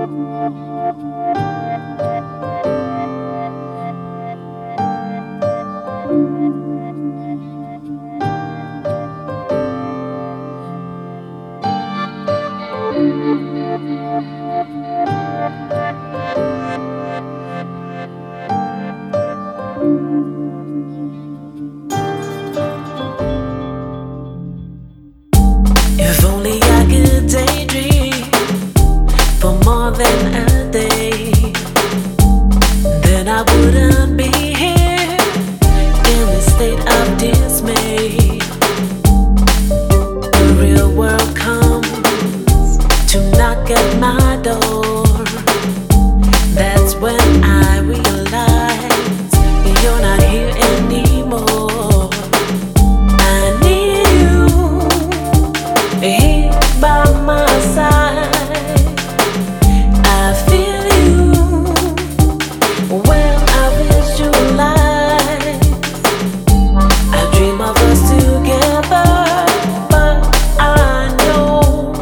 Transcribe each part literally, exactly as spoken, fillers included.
If only I could daydream for more than a day, then I wouldn't be here in this state of dismay. The real world comes to knock at my door. That's when I realize you're not here anymore. I need you here by my side. I feel you when I visualize. I dream of us together, but I know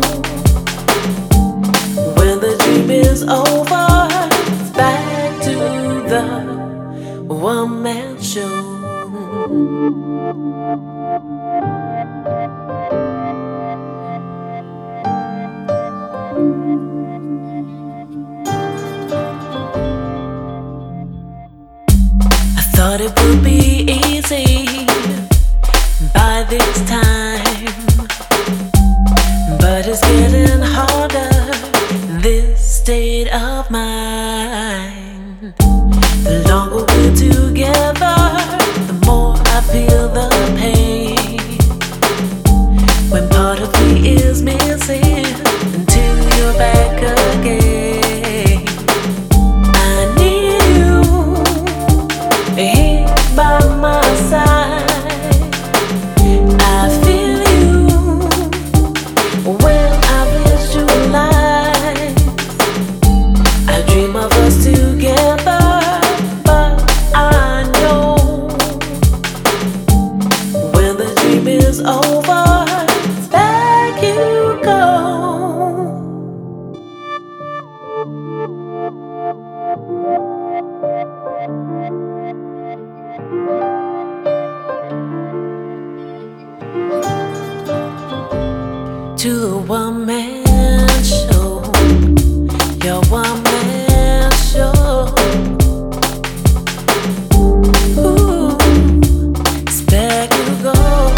when the dream is over, it's back to the one-man show. I thought it would be easy by this time, but it's getting harder, this state of mind. The longer we're together, the more I feel the pain. When part of me is missing until you're back again. I need you here by my side. I feel you when I visualize. I dream of us together, but I know when the dream is over, it's back you go. To the one-man show, your one-man show. Ooh, it's back you go.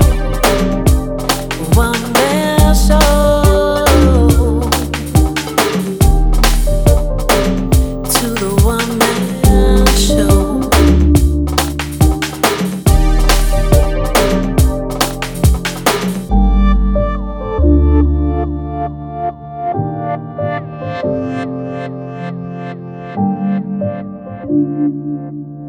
One-man show. To the one-man show. Thank you.